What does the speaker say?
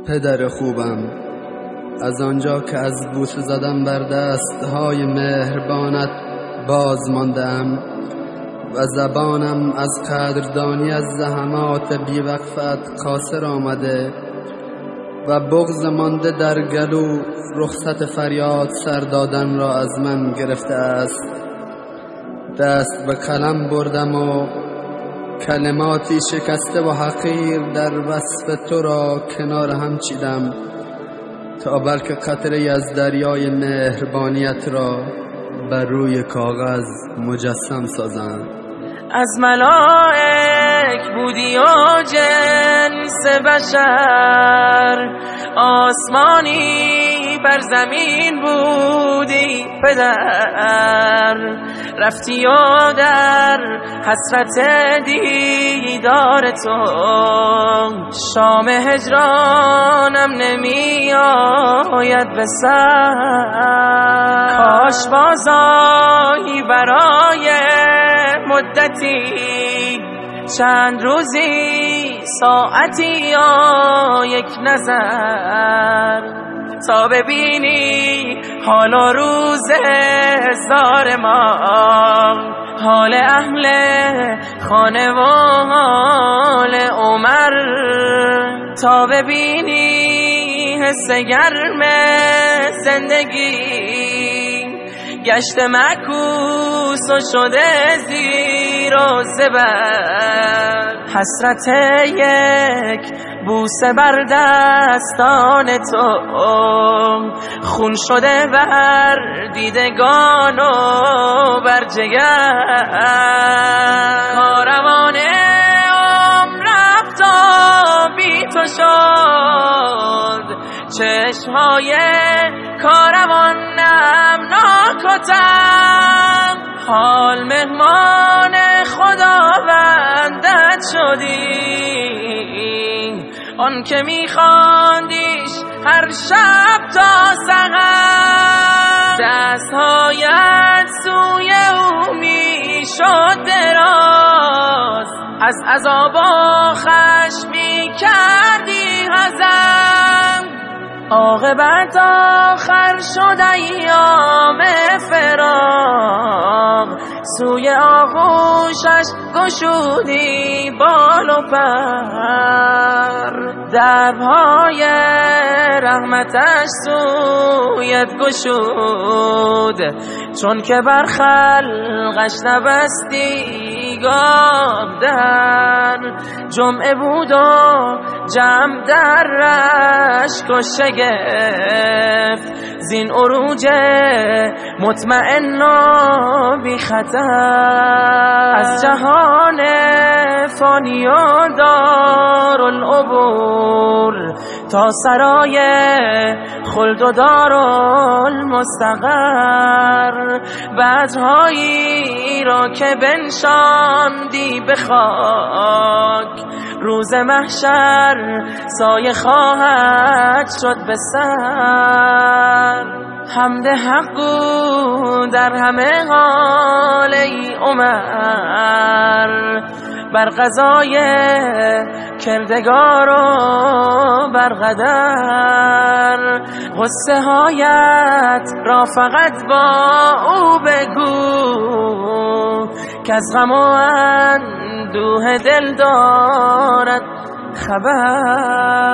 پدر خوبم، از آنجا که از بوسه زدم بر دستهای مهربانت باز ماندم و زبانم از قدردانی از زحمات بیوقفت قاصر آمده و بغض مانده در گلو رخصت فریاد سر دادن را از من گرفته است. دست به قلم بردم و کلماتی شکسته و حقیر در وصف تو را کنار هم چیدم تا بلکه قطره از دریای مهربانیت را بر روی کاغذ مجسم سازم. از ملائک بودی و جنس بشر، آسمانی بر زمین بودی پدر، رفتی و در حسرت دیدار تو شام هجرانم نمی آید به سر. کاش بازایی برای مدتی، چند روزی، ساعتی یا یک نظر، تا ببینی حال و روز هزار ما، حال اهل خانه و حال عمر، تا ببینی حس گرم زندگی گشت معکوس و شده زیر و زبر. حسرت یک بوسه بر دستان تو خون شده بر دیدگان و بر جگر. کاروان عمر رفت و بی تو شد، چشمهای کاروان نمناک و تم، حال مهمان خداوندت شدی، آن که میخواندیش هر شب تا سحر. دستهایت سوی او میشد دراز، از عذاب و خشم میکردی حزم، عاقبت آخر شد ایام فراق، سوی آغوشش گشودی بال و پر. درهای رحمتش سویت گشود، چون که بر خلقش نبستی گام در. جمعه بود و جمع در رشک و شگفت، زین عروج مطمئن و بی خطر. از جهان فانی و دارالعبور تا سرای خلد و دارالمستقر، بدرهایی را که بنشاندی به خاک، روز محشر سایه خواهد شد به سر. حمد حق گو در همه حال ای عمر، بر قضای کردگار و بر قدر. غصه هایت را فقط با او بگو، که از غم و اندوه دل دارد خبر.